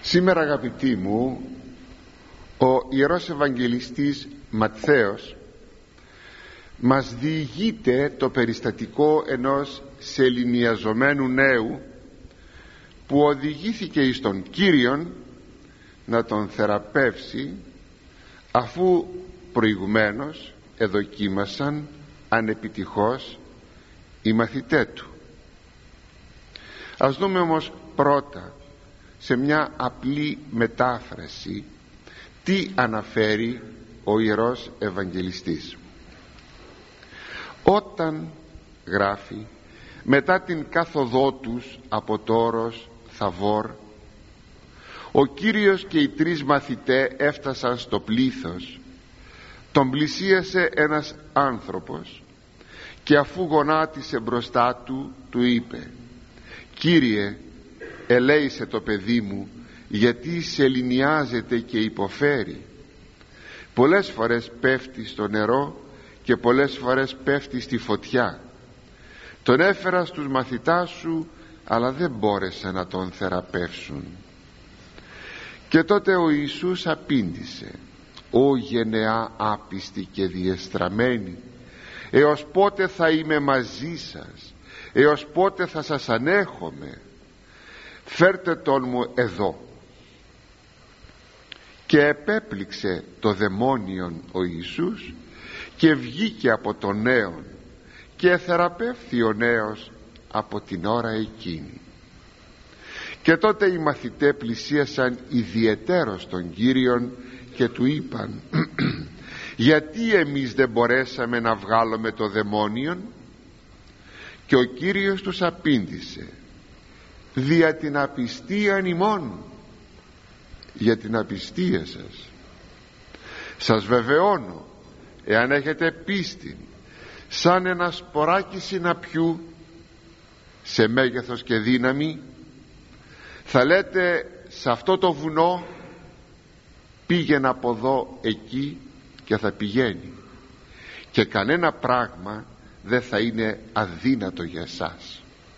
Σήμερα, αγαπητοί μου, ο Ιερός Ευαγγελιστής Ματθαίος μας διηγείται το περιστατικό ενός σεληνιαζομένου νέου που οδηγήθηκε εις τον Κύριον να τον θεραπεύσει, αφού προηγουμένως εδοκίμασαν ανεπιτυχώς οι μαθητές του. Ας δούμε όμως πρώτα σε μια απλή μετάφραση τι αναφέρει ο Ιερός Ευαγγελιστής. Όταν, γράφει, μετά την κάθοδό τους από το όρος Θαβόρ, ο Κύριος και οι τρεις μαθητές έφτασαν στο πλήθος. Τον πλησίασε ένας άνθρωπος και αφού γονάτισε μπροστά του, του είπε: «Κύριε, ελέησε το παιδί μου, γιατί σεληνιάζεται και υποφέρει. Πολλές φορές πέφτει στο νερό και πολλές φορές πέφτει στη φωτιά. Τον έφερα στους μαθητάς σου, αλλά δεν μπόρεσαν να τον θεραπεύσουν». Και τότε ο Ιησούς απήντησε: «Ω γενεά άπιστη και διεστραμμένη, έως πότε θα είμαι μαζί σας, έως πότε θα σας ανέχομαι? Φέρτε τον μου εδώ». Και επέπληξε το δαιμόνιον ο Ιησούς και βγήκε από τον νέον και θεραπεύθη ο νέος από την ώρα εκείνη. Και τότε οι μαθητές πλησίασαν ιδιαιτέρως τον Κύριον και του είπαν: «Γιατί εμείς δεν μπορέσαμε να βγάλουμε το δαιμόνιον?» Και ο Κύριος τους απήντησε: «Δια την απιστίαν ημών». Για την απιστία σας. Σας βεβαιώνω, εάν έχετε πίστη σαν ένα σποράκι συναπιού σε μέγεθος και δύναμη, θα λέτε σε αυτό το βουνό πήγαινε από εδώ εκεί και θα πηγαίνει, και κανένα πράγμα δεν θα είναι αδύνατο για εσάς.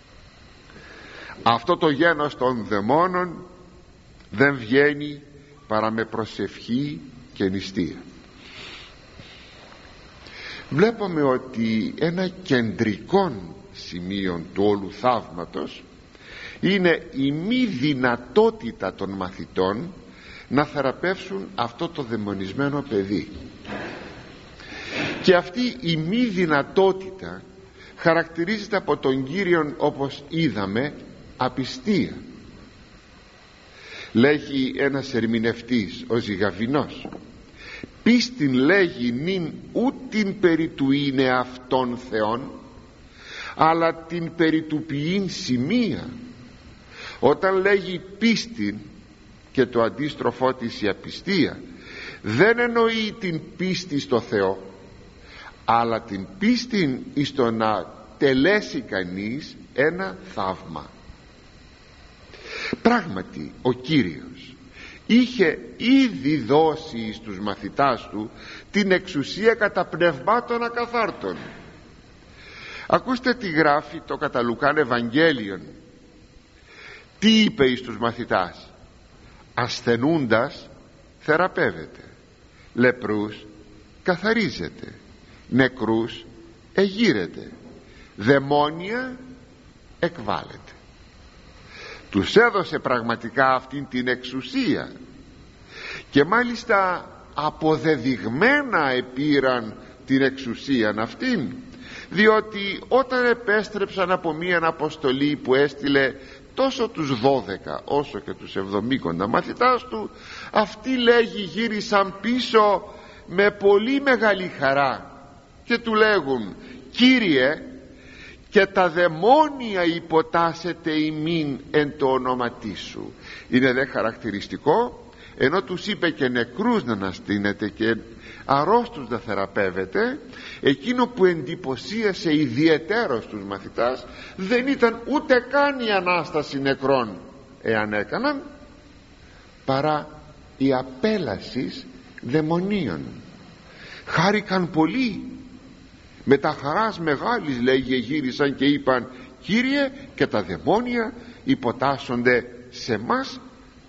Αυτό το γένος των δαιμόνων δεν βγαίνει παρά με προσευχή και νηστεία. Βλέπουμε ότι ένα κεντρικό σημείο του όλου θαύματος είναι η μη δυνατότητα των μαθητών να θεραπεύσουν αυτό το δαιμονισμένο παιδί. Και αυτή η μη δυνατότητα χαρακτηρίζεται από τον Κύριον, όπως είδαμε, απιστία. Λέγει ένας ερμηνευτής, ο Ζυγαβηνός: «Πίστην λέγει νυν ούτιν περί του είναι αυτόν Θεόν, αλλά την περί του ποιήν σημεία». Όταν λέγει πίστην και το αντίστροφό της η απιστία, δεν εννοεί την πίστη στο Θεό, αλλά την πίστη εις το να τελέσει κανείς ένα θαύμα. Πράγματι ο Κύριος είχε ήδη δώσει στους μαθητάς του την εξουσία κατά πνευμάτων ακαθάρτων. Ακούστε τι γράφει το κατά Λουκάν Ευαγγέλιον. Τι είπε εις τους μαθητάς? Ασθενούντας θεραπεύεται, λεπρούς καθαρίζεται, νεκρούς εγείρεται, δαιμόνια εκβάλλεται. Τους έδωσε πραγματικά αυτήν την εξουσία, και μάλιστα αποδεδειγμένα επήραν την εξουσίαν αυτήν, διότι όταν επέστρεψαν από μία αποστολή που έστειλε τόσο τους 12 όσο και τους 70 μαθητάς του, αυτοί, λέγει, γύρισαν πίσω με πολύ μεγάλη χαρά και του λέγουν: «Κύριε, και τα δαιμόνια υποτάσσεται ημίν εν το όνοματί σου». Είναι δε χαρακτηριστικό, ενώ τους είπε και νεκρούς να αναστήνετε και αρρώστους να θεραπεύετε, εκείνο που εντυπωσίασε ιδιαιτέρως τους μαθητάς δεν ήταν ούτε καν η Ανάσταση νεκρών, εάν έκαναν, παρά η απέλαση δαιμονίων. Χάρηκαν πολύ, με τα χαράς μεγάλης, λέγει, γύρισαν και είπαν: «Κύριε, και τα δαιμόνια υποτάσσονται σε μας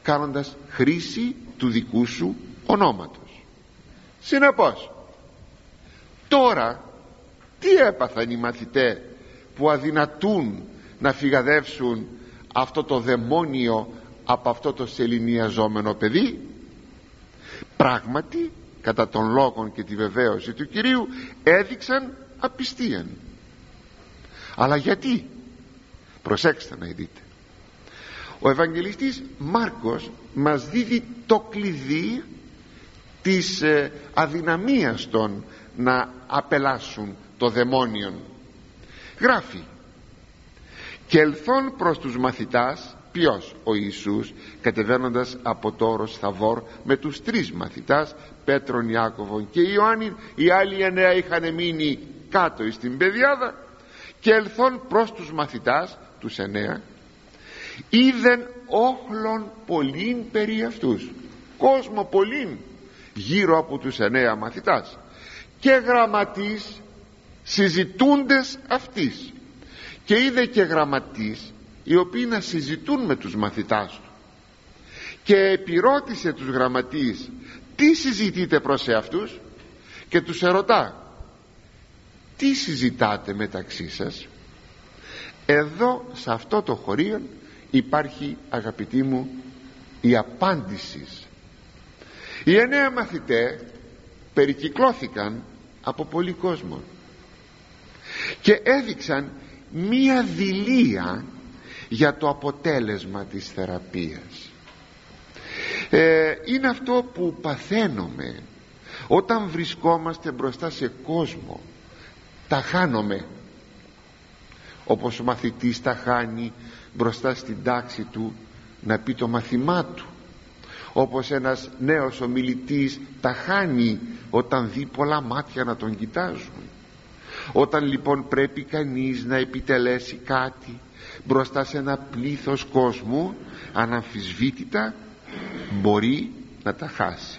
κάνοντας χρήση του δικού σου ονόματος. Συνεπώς, τώρα τι έπαθαν οι μαθητές που αδυνατούν να φυγαδεύσουν αυτό το δαιμόνιο από αυτό το σεληνιαζόμενο παιδί? Πράγματι, κατά των λόγων και τη βεβαίωση του Κυρίου, έδειξαν απιστίαν. Αλλά γιατί? Προσέξτε να δείτε. Ο Ευαγγελιστής Μάρκος μας δίδει το κλειδί της αδυναμίας των να απελάσουν το δαιμόνιον. Γράφει: «Και ελθόν προς τους μαθητάς», ποιος? Ο Ιησούς, κατεβαίνοντας από το όρος Θαβόρ με τους 3 μαθητάς, Πέτρον, Ιάκωβον και Ιωάννην. Οι άλλοι 9 είχαν μείνει κάτω στην πεδιάδα. «Και ελθόν προς τους μαθητάς», τους 9, «είδεν όχλον πολλήν περί αυτούς», κόσμο πολλήν γύρω από τους 9 μαθητάς, «και γραμματείς συζητούντες αυτής». Και είδε και γραμματείς οι οποίοι να συζητούν με τους μαθητάς του, και επιρώτησε τους γραμματείς: «Τι συζητείτε προς εαυτούς?» Και τους ερωτά: «Τι συζητάτε μεταξύ σας?» Εδώ, σε αυτό το χωρίο, υπάρχει, αγαπητοί μου, η απάντηση. Οι 9 μαθητές περικυκλώθηκαν από πολύ κόσμο και έδειξαν μία δειλία για το αποτέλεσμα της θεραπείας. Είναι αυτό που παθαίνουμε όταν βρισκόμαστε μπροστά σε κόσμο. Τα χάνομαι, όπως ο μαθητής τα χάνει μπροστά στην τάξη του να πει το μαθημά του, όπως ένας νέος ομιλητής τα χάνει όταν δει πολλά μάτια να τον κοιτάζουν. Όταν λοιπόν πρέπει κανείς να επιτελέσει κάτι μπροστά σε ένα πλήθος κόσμου, αναμφισβήτητα μπορεί να τα χάσει.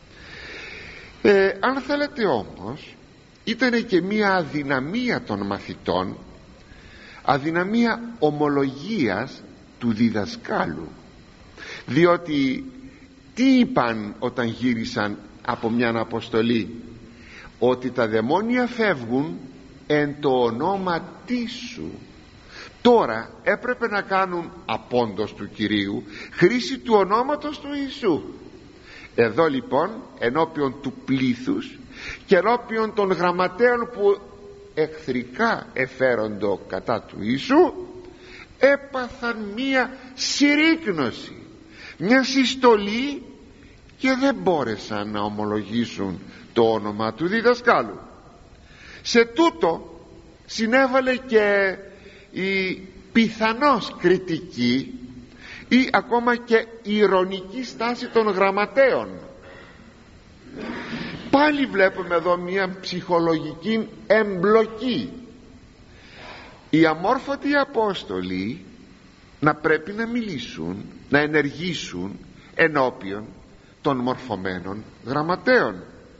Αν θέλετε όμως, ήταν και μία αδυναμία των μαθητών, αδυναμία ομολογίας του διδασκάλου, διότι τι είπαν όταν γύρισαν από μια αποστολή? Ότι τα δαιμόνια φεύγουν εν το ονόματί σου. Τώρα έπρεπε να κάνουν απόντος του Κυρίου χρήση του ονόματος του Ιησού. Εδώ λοιπόν, ενώπιον του πλήθους και ενώπιον των γραμματέων που εχθρικά εφέροντο κατά του Ιησού, έπαθαν μία συρρίκνωση, μια συστολή, και δεν μπόρεσαν να ομολογήσουν το όνομα του διδασκάλου. Σε τούτο συνέβαλε και η πιθανώς κριτική ή ακόμα και ηρωνική στάση των γραμματέων. Πάλι βλέπουμε εδώ μια ψυχολογική εμπλοκή. Οι αμόρφωτοι Απόστολοι να πρέπει να μιλήσουν, να ενεργήσουν ενώπιον των μορφωμένων γραμματέων.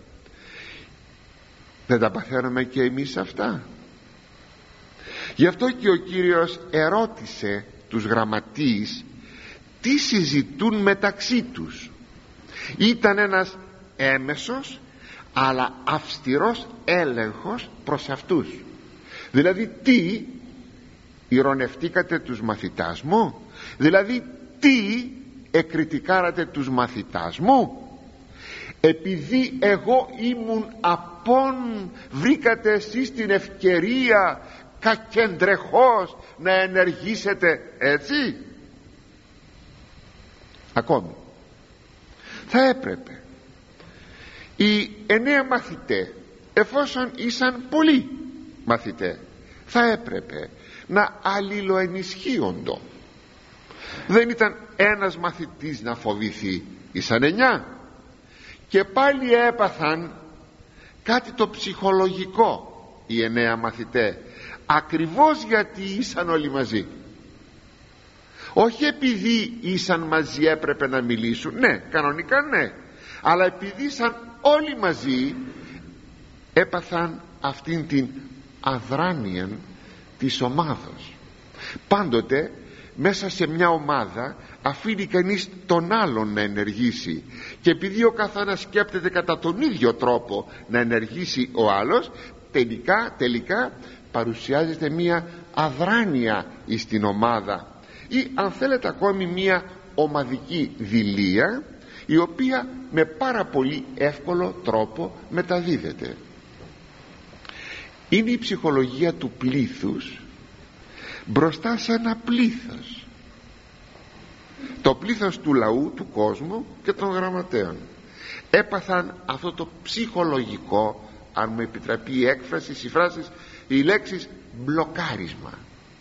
Δεν τα παθαίνουμε και εμείς αυτά? Γι' αυτό και ο Κύριος ερώτησε τους γραμματείς τι συζητούν μεταξύ τους. Ήταν ένας έμεσος αλλά αυστηρός έλεγχος προς αυτούς. Δηλαδή τι, ηρωνευτήκατε τους μαθητάς μου? Δηλαδή τι, εκριτικάρατε τους μαθητάς μου? Επειδή εγώ ήμουν απόν, βρήκατε εσείς την ευκαιρία κακεντρεχώς να ενεργήσετε έτσι? Ακόμη θα έπρεπε οι 9 μαθητές, εφόσον ήσαν πολλοί μαθητές, θα έπρεπε να αλληλοενισχύοντο. Δεν ήταν ένας μαθητής να φοβηθεί, ήσαν 9. Και πάλι έπαθαν κάτι το ψυχολογικό οι 9 μαθητές, ακριβώς γιατί ήσαν όλοι μαζί. Όχι επειδή ήσαν μαζί έπρεπε να μιλήσουν, ναι, κανονικά ναι, αλλά επειδή ήσαν όλοι μαζί, έπαθαν αυτήν την αδράνεια της ομάδος. Πάντοτε μέσα σε μια ομάδα αφήνει κανείς τον άλλον να ενεργήσει, και επειδή ο καθένας σκέπτεται κατά τον ίδιο τρόπο να ενεργήσει ο άλλος, τελικά παρουσιάζεται μια αδράνεια στην ομάδα, ή αν θέλετε ακόμη μια ομαδική δειλία, η οποία με πάρα πολύ εύκολο τρόπο μεταδίδεται. Είναι η ψυχολογία του πλήθους μπροστά σε ένα πλήθος, το πλήθος του λαού, του κόσμου και των γραμματέων. Έπαθαν αυτό το ψυχολογικό, αν μου επιτραπεί η έκφραση, οι φράσεις, οι λέξεις, μπλοκάρισμα.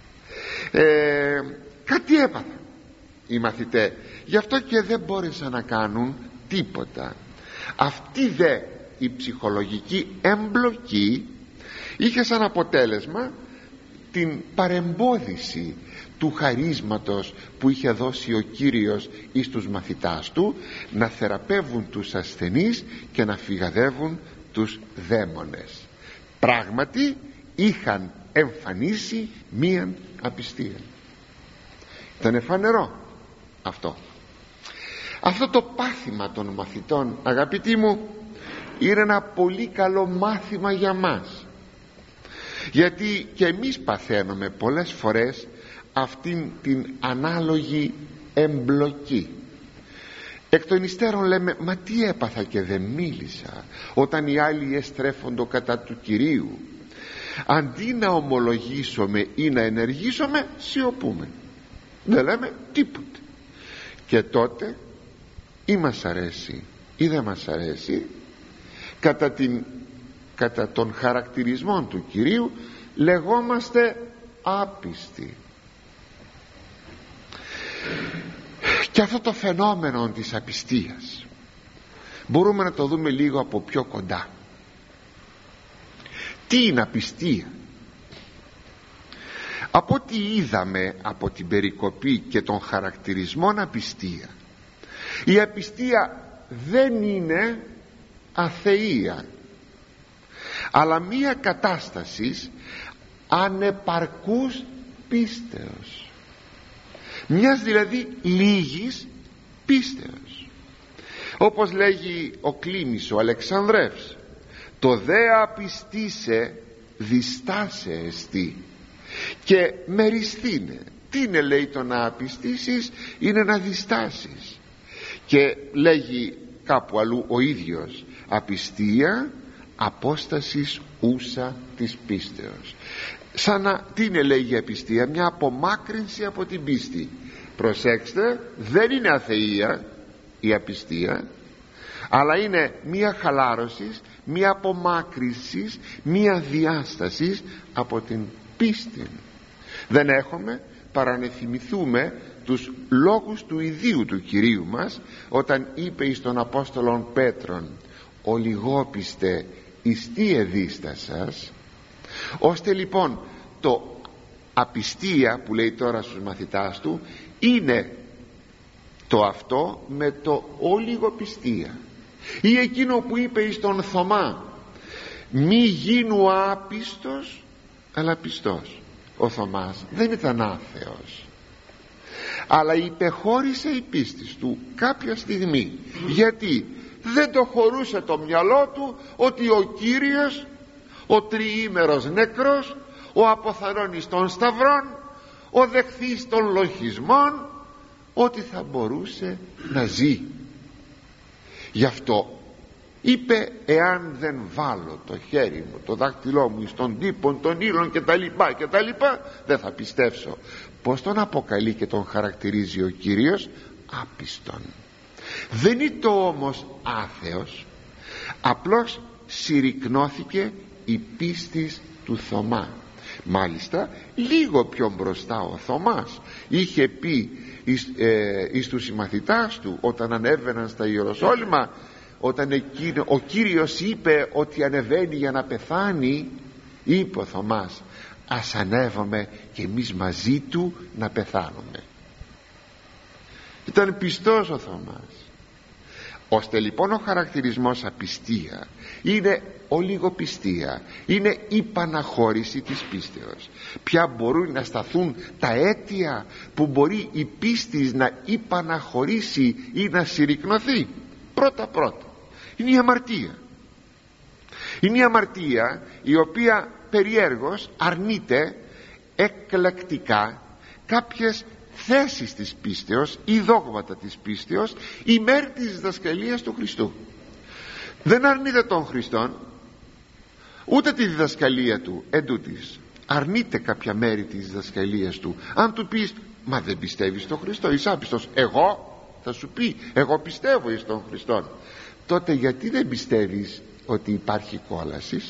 Κάτι έπαθαν οι μαθητές, γι' αυτό και δεν μπόρεσαν να κάνουν τίποτα. Αυτή δε η ψυχολογική εμπλοκή είχε σαν αποτέλεσμα την παρεμπόδιση του χαρίσματος που είχε δώσει ο Κύριος εις τους μαθητάς του, να θεραπεύουν τους ασθενείς και να φυγαδεύουν τους δαίμονες. Πράγματι είχαν εμφανίσει μίαν απιστία. Ήταν φανερό αυτό. Αυτό το πάθημα των μαθητών, αγαπητοί μου, είναι ένα πολύ καλό μάθημα για μας, γιατί και εμείς παθαίνουμε πολλές φορές αυτήν την ανάλογη εμπλοκή. Εκ των υστέρων λέμε, μα τι έπαθα και δεν μίλησα, όταν οι άλλοι εστρέφοντο κατά του Κυρίου. Αντί να ομολογήσουμε ή να ενεργήσουμε, σιωπούμε, δεν λέμε τίποτε. Και τότε ή μας αρέσει ή δεν μας αρέσει, κατά τον χαρακτηρισμό του Κυρίου λεγόμαστε άπιστοι. Και αυτό το φαινόμενο της απιστίας μπορούμε να το δούμε λίγο από πιο κοντά. Τι είναι απιστία? Από ό,τι είδαμε από την περικοπή και των χαρακτηρισμών απιστία, η απιστία δεν είναι αθεία, αλλά μία κατάσταση ανεπαρκούς πίστεως, μιας δηλαδή λίγης πίστεως. Όπως λέγει ο Κλήμης ο Αλεξανδρεύς, το δε απιστήσε διστάσε εστί και μεριστήνε. Τι είναι, λέει, το να απιστήσεις? Είναι να διστάσεις. Και λέγει κάπου αλλού ο ίδιος, απιστία απόστασης ούσα της πίστεως. Σαν να, τι είναι, λέγει, η απιστία? Μια απομάκρυνση από την πίστη. Προσέξτε, δεν είναι αθεία η απιστία, αλλά είναι μια χαλάρωση, μια απομάκρυνση, μια διάσταση από την πίστη. Δεν έχουμε παρά να θυμηθούμε τους λόγους του ιδίου του Κυρίου μας, όταν είπε εις τον Απόστολον Πέτρον, ο λιγόπιστε εις τι εδίστασας. Ώστε λοιπόν το απιστία που λέει τώρα στους μαθητάς του είναι το αυτό με το ολιγοπιστία, ή εκείνο που είπε εις τον Θωμά, μη γίνου άπιστος αλλά πιστός. Ο Θωμάς δεν ήταν άθεος, αλλά υπεχώρησε η πίστη του κάποια στιγμή. Γιατί δεν το χωρούσε το μυαλό του ότι ο Κύριος, ο τριήμερος νεκρός, ο αποθαρρώνης των σταυρών, ο δεχθής των λοχισμών, ότι θα μπορούσε να ζει. Γι' αυτό είπε, εάν δεν βάλω το χέρι μου, το δάχτυλό μου στον τύπο των ήλων και τα λοιπά, δεν θα πιστέψω. Πως τον αποκαλεί και τον χαρακτηρίζει ο Κύριος? Άπιστον. Δεν είναι το όμως άθεος, απλώς συρρικνώθηκε η πίστη του Θωμά. Μάλιστα λίγο πιο μπροστά ο Θωμάς είχε πει εις τους συμμαθητάς του, όταν ανέβαιναν στα Ιεροσόλυμα, όταν ο Κύριος είπε ότι ανεβαίνει για να πεθάνει, είπε ο Θωμάς, ας ανέβαμε και εμείς μαζί του να πεθάνουμε. Ήταν πιστός ο Θωμάς. Ώστε λοιπόν ο χαρακτηρισμός απιστία είναι ολιγοπιστία, είναι η παναχώρηση της πίστεως. Ποια μπορούν να σταθούν τα αίτια που μπορεί η πίστη να υπαναχωρήσει ή να συρρικνωθεί? Πρώτα είναι η αμαρτία. Είναι η αμαρτία η οποία περιέργως αρνείται εκλεκτικά κάποιες θέσεις της πίστεως ή δόγματα της πίστεως υπέρ της διδασκαλίας του Χριστού. Δεν αρνείται τον Χριστόν ούτε τη διδασκαλία του, εντούτοις αρνείται κάποια μέρη της διδασκαλίας του. Αν του πεις μα δεν πιστεύεις στον Χριστό, είσαι άπιστος, εγώ θα σου πει εγώ πιστεύω εις τον Χριστόν, τότε γιατί δεν πιστεύεις ότι υπάρχει κόλαση?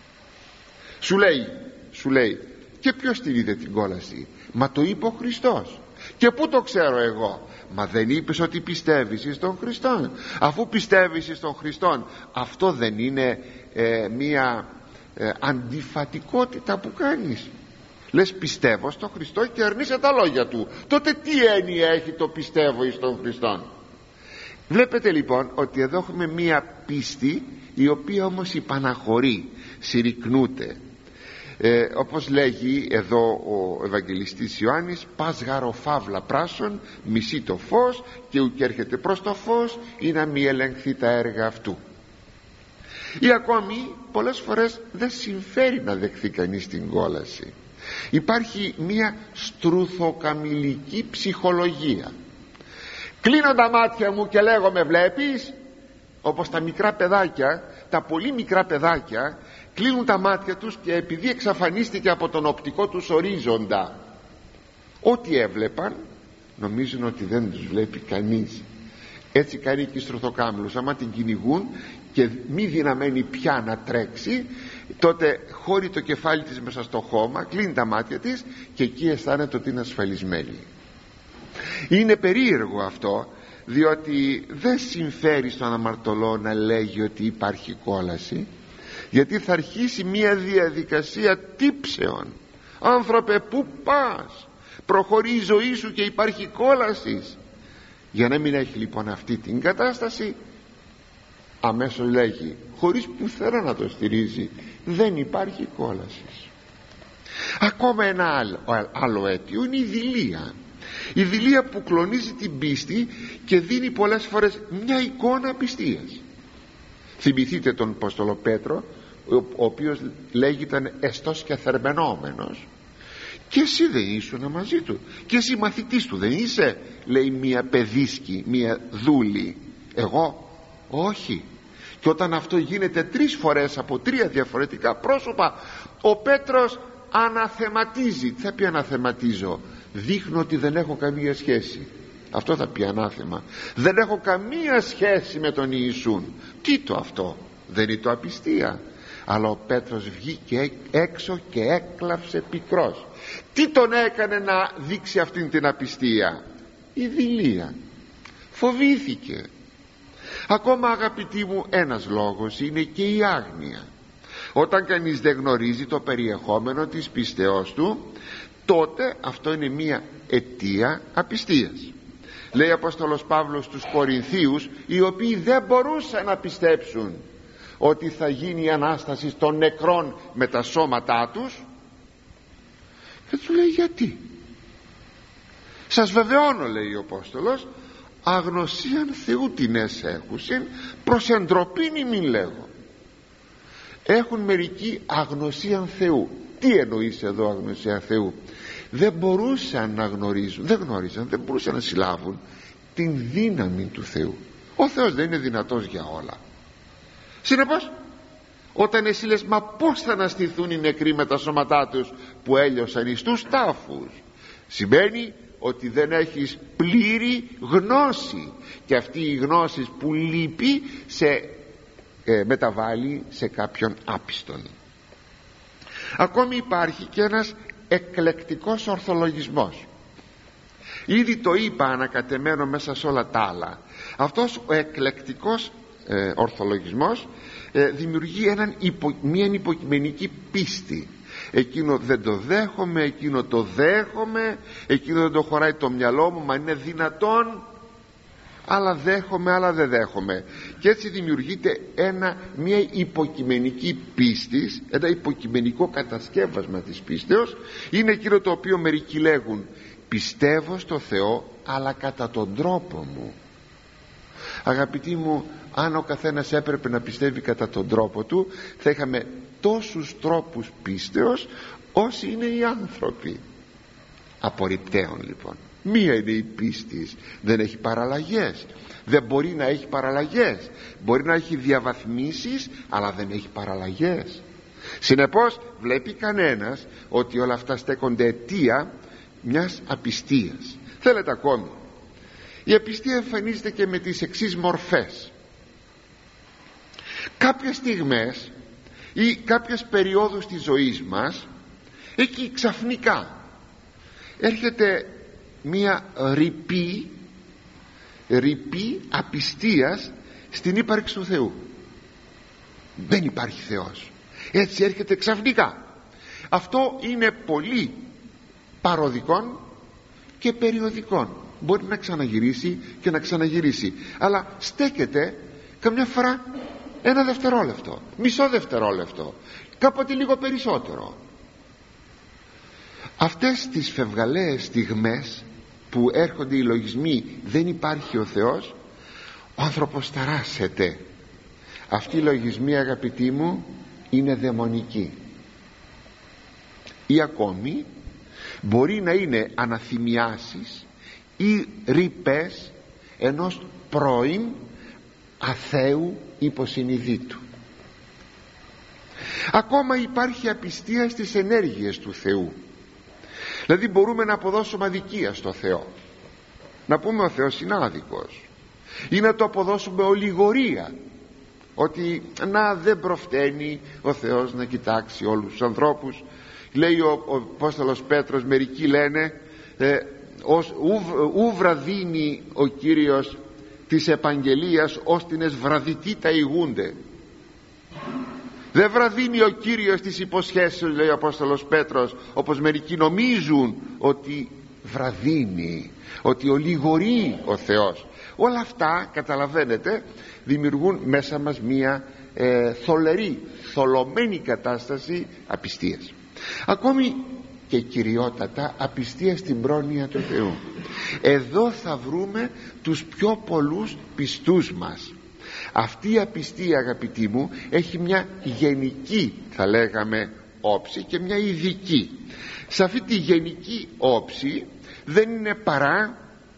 Σου λέει και ποιος την είδε την κόλαση? Μα το είπε ο Χριστός. Και πού το ξέρω εγώ? Μα δεν είπες ότι πιστεύεις εις τον Χριστόν? Αφού πιστεύεις εις τον Χριστόν, αυτό δεν είναι μία αντιφατικότητα που κάνεις? Λες πιστεύω στον Χριστό και αρνείσαι τα λόγια του. Τότε τι έννοια έχει το πιστεύω εις τον Χριστόν? Βλέπετε λοιπόν ότι εδώ έχουμε μία πίστη η οποία όμως υπαναχωρεί, συρρικνούται. Όπως λέγει εδώ ο Ευαγγελιστής Ιωάννης, πας γαροφαύλα πράσων, μισεί το φως και ουκ έρχεται προς το φως ή να μη ελεγχθεί τα έργα αυτού. Ή ακόμη πολλές φορές δεν συμφέρει να δεχθεί κανείς την κόλαση. Υπάρχει μία στρουθοκαμιλική ψυχολογία. Κλείνω τα μάτια μου και λέγω με βλέπεις? Όπως τα μικρά παιδάκια, τα πολύ μικρά παιδάκια κλείνουν τα μάτια τους και επειδή εξαφανίστηκε από τον οπτικό τους ορίζοντα, ό,τι έβλεπαν νομίζουν ότι δεν τους βλέπει κανείς. Έτσι κάνει και οι στρουθοκάμιλους. Άμα την κυνηγούν και μη δυναμένη πια να τρέξει, τότε χώρει το κεφάλι της μέσα στο χώμα, κλείνει τα μάτια της και εκεί αισθάνεται ότι είναι ασφαλισμένη. Είναι περίεργο αυτό, διότι δεν συμφέρει στον αμαρτωλό να λέγει ότι υπάρχει κόλαση, γιατί θα αρχίσει μια διαδικασία τύψεων. Άνθρωπε, πού πας? Προχωρεί η ζωή σου και υπάρχει κόλαση. Για να μην έχει λοιπόν αυτή την κατάσταση, αμέσως λέγει, χωρίς πουθενά να το στηρίζει, δεν υπάρχει κόλαση. Ακόμα ένα άλλο αίτιο είναι η δειλία. Η δειλία που κλονίζει την πίστη και δίνει πολλές φορές μια εικόνα πιστείας. Θυμηθείτε τον Απόστολο Πέτρο, ο οποίος λέγει ήταν εστός και θερμαινόμενος, και εσύ δεν ήσουν μαζί του, και εσύ μαθητής του δεν είσαι? Λέει μία παιδίσκη, μία δούλη. Εγώ? Όχι. Και όταν αυτό γίνεται 3 φορές από 3 διαφορετικά πρόσωπα, ο Πέτρος αναθεματίζει. Τι θα πει αναθεματίζω? Δείχνω ότι δεν έχω καμία σχέση. Αυτό θα πει ανάθεμα. Δεν έχω καμία σχέση με τον Ιησούν. Τι το αυτό? Δεν είναι το απιστία? Αλλά ο Πέτρος βγήκε έξω και έκλαψε πικρός. Τι τον έκανε να δείξει αυτήν την απιστία? Η δειλία. Φοβήθηκε. Ακόμα, αγαπητοί μου, ένας λόγος είναι και η άγνοια. Όταν κανείς δεν γνωρίζει το περιεχόμενο της πίστεώς του, τότε αυτό είναι μία αιτία απιστίας. Λέει ο Απόστολος Παύλος στους Κορινθίους, οι οποίοι δεν μπορούσαν να πιστέψουν ότι θα γίνει η Ανάσταση των νεκρών με τα σώματά τους, και του λέει γιατί? Σας βεβαιώνω, λέει ο Απόστολος, αγνωσίαν Θεού την έχουσιν, προς εντροπήν ημιν λέγω. Έχουν μερικοί αγνωσίαν Θεού. Τι εννοείς εδώ αγνωσίαν Θεού? Δεν μπορούσαν να γνωρίζουν, δεν μπορούσαν να συλλάβουν την δύναμη του Θεού. Ο Θεός δεν είναι δυνατός για όλα. Συνεπώς, όταν εσύ λες μα πως θα αναστηθούν οι νεκροί με τα σώματά τους που έλειωσαν εις τους τάφους, σημαίνει ότι δεν έχεις πλήρη γνώση, και αυτή η γνώση που λείπει σε μεταβάλλει σε κάποιον άπιστον. Ακόμη υπάρχει και ένας εκλεκτικός ορθολογισμός. Ήδη το είπα ανακατεμένο μέσα σε όλα τα άλλα. Αυτός ο εκλεκτικός ορθολογισμός δημιουργεί μια υποκειμενική πίστη. Εκείνο δεν το δέχομαι, εκείνο το δέχομαι, εκείνο δεν το χωράει το μυαλό μου, μα είναι δυνατόν? άλλα δέχομαι, άλλα δεν δέχομαι, και έτσι δημιουργείται μια υποκειμενική πίστη, ένα υποκειμενικό κατασκεύασμα της πίστεως. Είναι εκείνο το οποίο μερικοί λέγουν πιστεύω στο Θεό αλλά κατά τον τρόπο μου. Αγαπητοί μου, αν ο καθένας έπρεπε να πιστεύει κατά τον τρόπο του, θα είχαμε τόσους τρόπους πίστεως όσοι είναι οι άνθρωποι. Απορριπταίων λοιπόν. Μία είναι η πίστη, δεν έχει παραλλαγές, δεν μπορεί να έχει παραλλαγές, μπορεί να έχει διαβαθμίσεις αλλά δεν έχει παραλλαγές. Συνεπώς βλέπει κανένας ότι όλα αυτά στέκονται αιτία μιας απιστίας. Θέλετε ακόμη, η απιστία εμφανίζεται και με τις εξής μορφές. Κάποιες στιγμές ή κάποιες περιόδους της ζωής μας, εκεί ξαφνικά έρχεται μία ρηπή απιστίας στην ύπαρξη του Θεού. Δεν υπάρχει Θεός, έτσι έρχεται ξαφνικά. Αυτό είναι πολύ παροδικόν και περιοδικόν. Μπορεί να ξαναγυρίσει και να ξαναγυρίσει, αλλά στέκεται καμιά φορά ένα δευτερόλεπτο, μισό δευτερόλεπτο, κάποτε λίγο περισσότερο. Αυτές τις φευγαλαίες στιγμές που έρχονται οι λογισμοί δεν υπάρχει ο Θεός, ο άνθρωπος ταράσσεται. Αυτοί οι λογισμοί, αγαπητοί μου, είναι δαιμονικοί. Ή ακόμη μπορεί να είναι αναθυμιάσεις ή ρήπες ενός πρώην αθέου υποσυνειδήτου. Ακόμα υπάρχει απιστία στις ενέργειες του Θεού. Δηλαδή μπορούμε να αποδώσουμε αδικία στο Θεό, να πούμε ο Θεός είναι άδικος, ή να το αποδώσουμε ολιγορία, ότι να δεν προφταίνει ο Θεός να κοιτάξει όλους τους ανθρώπους. Λέει ο Απόστολος Πέτρος, μερικοί λένε ου βραδύνει ο Κύριος της επαγγελίας ως την εσβραδιτήτα ηγούνται. Δεν βραδύνει ο Κύριος της υποσχέσεως, λέει ο Απόστολος Πέτρος, όπως μερικοί νομίζουν ότι βραδύνει, ότι ολιγορεί ο Θεός. Όλα αυτά, καταλαβαίνετε, δημιουργούν μέσα μας μια θολωμένη κατάσταση απιστίας. Ακόμη και κυριότατα απιστία στην πρόνοια του Θεού. Εδώ θα βρούμε τους πιο πολλούς πιστούς μας. Αυτή η απιστία, αγαπητοί μου, έχει μια γενική, θα λέγαμε, όψη και μια ειδική. Σε αυτή τη γενική όψη δεν είναι παρά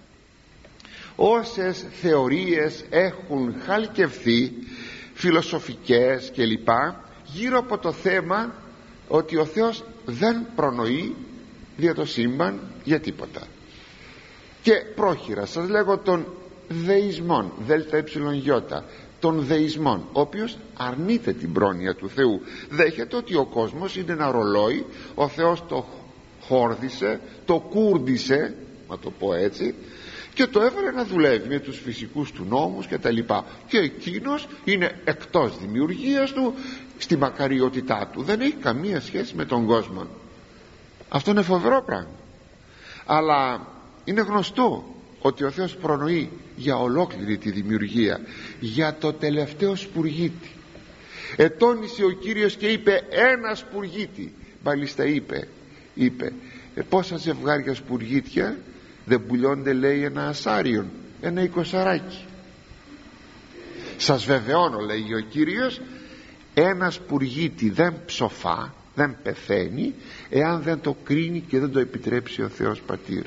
όσες θεωρίες έχουν χαλκευθεί, φιλοσοφικές κλπ, γύρω από το θέμα ότι ο Θεός δεν προνοεί δια το σύμπαν για τίποτα. Και πρόχειρα σας λέγω των δεισμών, των δεισμών, ο οποίος αρνείται την πρόνοια του Θεού. Δέχεται ότι ο κόσμος είναι ένα ρολόι, ο Θεός το χόρδισε, το κούρδισε, να το πω έτσι, και το έβαλε να δουλεύει με τους φυσικούς του νόμους και τα λοιπά, και εκείνος είναι εκτός δημιουργίας του, στη μακαριότητά του, δεν έχει καμία σχέση με τον κόσμο. Αυτό είναι φοβερό πράγμα. Αλλά είναι γνωστό ότι ο Θεός προνοεί για ολόκληρη τη δημιουργία, για το τελευταίο σπουργίτη. Ετώνησε ο Κύριος και είπε ένα σπουργίτη. Μάλιστα είπε πόσα ζευγάρια σπουργίτια δεν πουλιώνται, λέει, ένα ασάριον, ένα 20. Σας βεβαιώνω, λέει ο Κύριος, ένα σπουργίτη δεν ψοφά, δεν πεθαίνει, εάν δεν το κρίνει και δεν το επιτρέψει ο Θεός Πατήρ.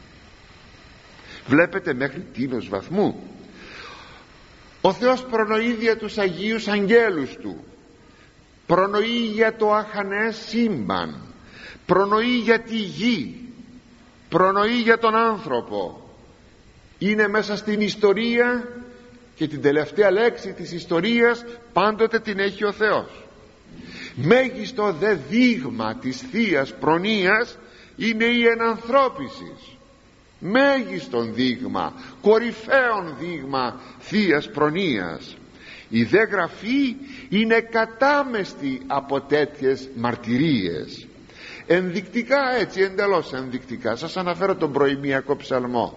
Βλέπετε μέχρι τίνος βαθμού. Ο Θεός προνοεί για τους Αγίους Αγγέλους Του, προνοεί για το αχανές σύμπαν, προνοεί για τη γη, προνοεί για τον άνθρωπο. Είναι μέσα στην ιστορία και την τελευταία λέξη της ιστορίας πάντοτε την έχει ο Θεός. Μέγιστο δε δείγμα της Θείας προνοίας είναι η ενανθρώπιση. Μέγιστον δείγμα, κορυφαίον δείγμα Θείας προνοίας. Η δε γραφή είναι κατάμεστη από τέτοιες μαρτυρίες. Ενδεικτικά, έτσι, εντελώς ενδεικτικά, σας αναφέρω τον προημιακό ψαλμό,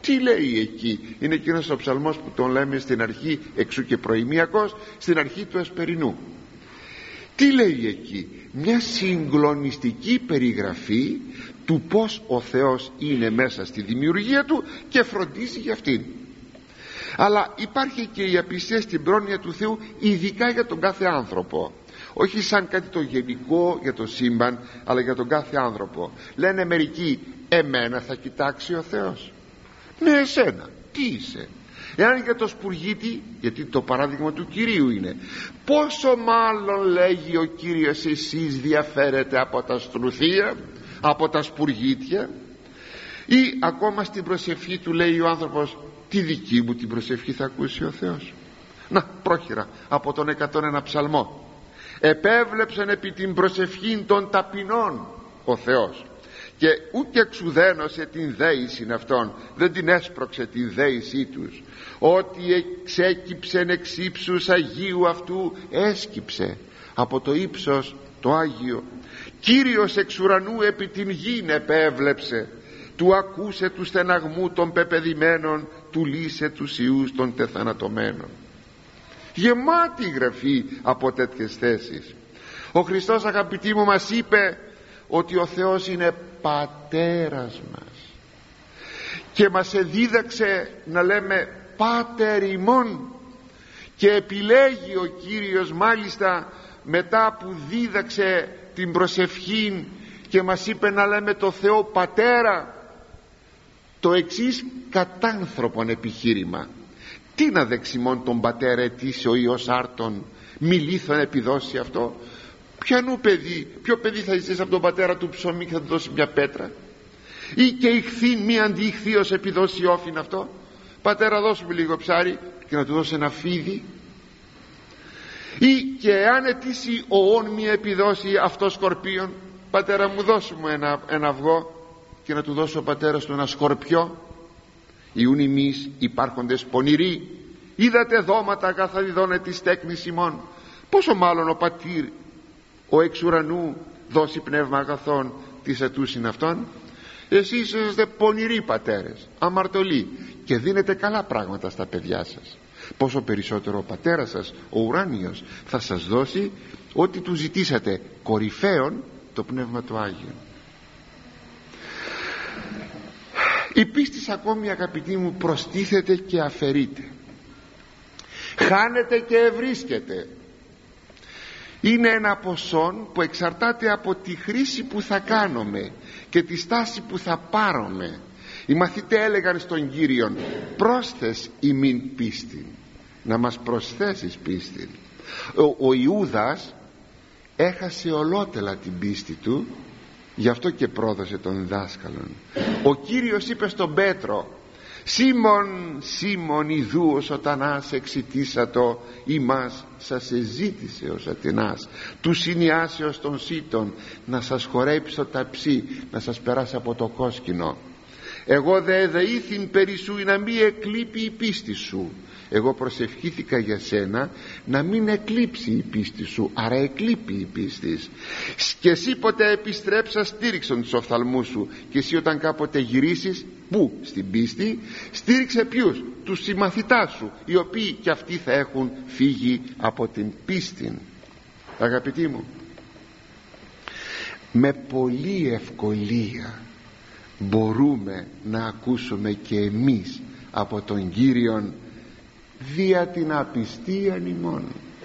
Τι λέει εκεί? Είναι εκείνος ο ψαλμός που τον λέμε στην αρχή, εξού και προημιακός, στην αρχή του Εσπερινού. Τι λέει εκεί? Μια συγκλονιστική περιγραφή του πως ο Θεός είναι μέσα στη δημιουργία του και φροντίζει για αυτήν. Αλλά υπάρχει και η απιστία στην πρόνοια του Θεού, ειδικά για τον κάθε άνθρωπο, όχι σαν κάτι το γενικό για το σύμπαν, αλλά για τον κάθε άνθρωπο. Λένε μερικοί, εμένα θα κοιτάξει ο Θεός? Ναι, εσένα, τι είσαι? Εάν για το σπουργίτη, γιατί το παράδειγμα του Κυρίου είναι, πόσο μάλλον, λέγει ο Κύριος, εσείς διαφέρετε από τα στρουθία, από τα σπουργίτια. Ή ακόμα στην προσευχή του λέει ο άνθρωπος, τη δική μου την προσευχή θα ακούσει ο Θεός? Να, πρόχειρα από τον 101 ψαλμό, επέβλεψαν επί την προσευχή των ταπεινών ο Θεός, και ούτε εξουδένωσε την δέησιν αυτών, δεν την έσπρωξε την δέησή τους, ότι εξέκυψεν εξ ύψους Αγίου αυτού, έσκυψε από το ύψος το Άγιο. Κύριος εξ ουρανού επί την γην επέβλεψε, του ακούσε του στεναγμού των πεπεδημένων, του λύσε τους ιούς των τεθανατωμένων. Γεμάτη η Γραφή από τέτοιες θέσεις. Ο Χριστός, αγαπητοί μου, μας είπε ότι ο Θεός είναι πατέρας μας και μας εδίδαξε να λέμε πάτερ ημών, και επιλέγει ο Κύριος μάλιστα μετά που δίδαξε την προσευχή και μας είπε να λέμε το Θεό πατέρα, το εξής κατάνθρωπον επιχείρημα. Τι να δεξιμών τον πατέρα ετήσει ο Υιός άρτον, μιλήθων επιδώσει αυτό? Ποιο παιδί θα ζητήσει από τον πατέρα του ψωμί και θα του δώσει μια πέτρα? Ή και ηχθήν μη αντιηχθεί ως επιδώσει όφιν αυτό? Πατέρα, δώσουμε λίγο ψάρι, και να του δώσει ένα φίδι. Ή και αν αιτήσει ο όν μη επιδώσει αυτό σκορπίον, πατέρα μου δώσου μου ένα αυγό, και να του δώσει ο πατέρας του ένα σκορπιό. Ιούν ημείς υπάρχοντες πονηροί, είδατε δώματα αγαθαδιδώνε της τέκνης ημών, πόσο μάλλον ο πατήρ ο εξ ουρανού δώσει πνεύμα αγαθών της ατούσιν αυτών. Εσείς είστε πονηροί πατέρες, αμαρτωλοί, και δίνετε καλά πράγματα στα παιδιά σας. Πόσο περισσότερο ο πατέρας σας, ο ουράνιος, θα σας δώσει ό,τι του ζητήσατε, κορυφαίον το Πνεύμα του Άγιο. Η πίστη ακόμη, αγαπητοί μου, προστίθεται και αφαιρείται, χάνεται και ευρίσκεται. Είναι ένα ποσό που εξαρτάται από τη χρήση που θα κάνουμε και τη στάση που θα πάρουμε. Οι μαθητές έλεγαν στον Κύριον, πρόσθες ημίν πίστη, να μας προσθέσεις πίστη. Ο Ιούδας έχασε ολότελα την πίστη του, γι' αυτό και πρόδωσε τον διδάσκαλον. Ο Κύριος είπε στον Πέτρο, Σίμων, Σίμων, ιδού ο σωτανάς εξητήσατο, ημάς σας εζήτησε ο σατανάς, του συνιάσεως των σύτων, να σας χορέψει το ταψί, να σας περάσει από το κόσκινο. Εγώ δε εδεήθην περί σου, να μη εκλείπει η πίστη σου. Εγώ προσευχήθηκα για σένα να μην εκλείψει η πίστη σου, άρα εκλείπει η πίστη. Και εσύ ποτέ επιστρέψα στήριξον τους οφθαλμούς σου. Και εσύ όταν κάποτε γυρίσεις, πού? Στην πίστη. Στήριξε ποιους? Τους συμμαθητάς σου, οι οποίοι και αυτοί θα έχουν φύγει από την πίστη. Αγαπητοί μου, με πολλή ευκολία μπορούμε να ακούσουμε και εμείς από τον Κύριον δια την απιστία ημών.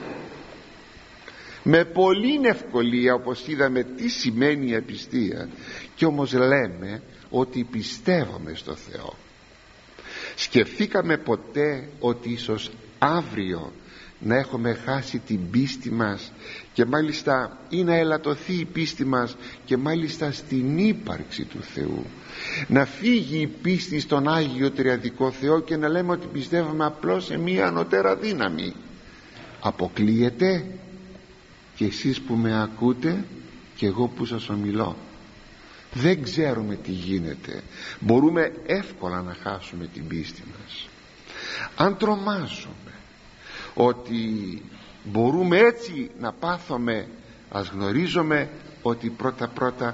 Με πολλή ευκολία, όπως είδαμε τι σημαίνει η απιστία, και όμως λέμε ότι πιστεύουμε στο Θεό. Σκεφτήκαμε ποτέ ότι ίσως αύριο να έχουμε χάσει την πίστη μας, και μάλιστα ή να ελαττωθεί η πίστη μας, και μάλιστα στην ύπαρξη του Θεού, να φύγει η πίστη στον Άγιο Τριαδικό Θεό και να λέμε ότι πιστεύουμε απλώς σε μία ανωτέρα δύναμη? Αποκλείεται? Και εσείς που με ακούτε και εγώ που σας ομιλώ, δεν ξέρουμε τι γίνεται. Μπορούμε εύκολα να χάσουμε την πίστη μας. Αν τρομάζουμε ότι μπορούμε έτσι να πάθουμε, ας γνωρίζουμε ότι πρώτα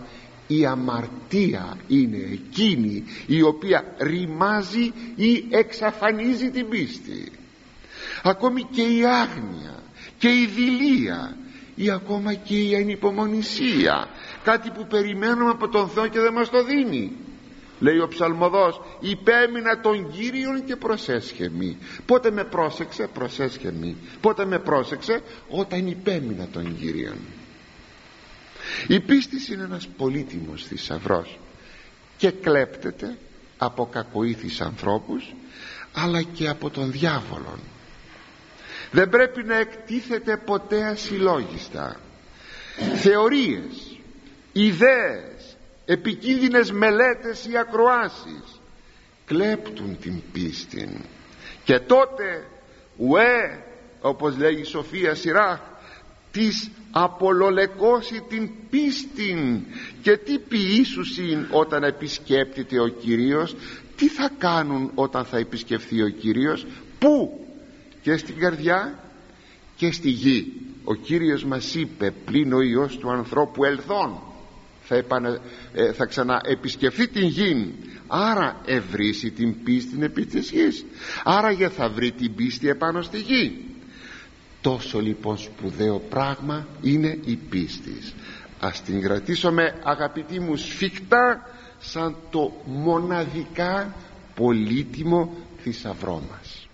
Η αμαρτία είναι εκείνη η οποία ρημάζει ή εξαφανίζει την πίστη. Ακόμη και η άγνοια και η δειλία ή ακόμα και η ανυπομονησία, κάτι που περιμένουμε από τον Θεό και δεν μας το δίνει. Λέει ο ψαλμοδός, υπέμεινα τον Κύριον και προσέσχεμη. Πότε με πρόσεξε? Προσέσχεμη. Πότε με πρόσεξε? Όταν υπέμεινα τον Κύριον. Η πίστη είναι ένας πολύτιμος θησαυρός και κλέπτεται από κακοήθεις ανθρώπους, αλλά και από τον διάβολο. Δεν πρέπει να εκτίθεται ποτέ ασυλλόγιστα. Θεωρίες, ιδέες, επικίνδυνες μελέτες ή ακροάσεις κλέπτουν την πίστη, και τότε ουέ, όπως λέει η Σοφία Σιράχ, της απολολεκώσει την πίστην. Και τι ποιήσουσιν όταν επισκέπτεται ο Κύριος? Τι θα κάνουν όταν θα επισκεφθεί ο Κύριος? Πού? Και στην καρδιά και στη γη. Ο Κύριος μας είπε, πλην ο Υιός του ανθρώπου ελθόν, θα ξαναεπισκεφθεί την γη. Άρα ευρύσει την πίστη επί της γης. Άρα θα βρει την πίστη επάνω στη γη. Τόσο λοιπόν σπουδαίο πράγμα είναι η πίστη. Ας την κρατήσουμε, αγαπητοί μου, σφιχτά, σαν το μοναδικά πολύτιμο θησαυρό μας.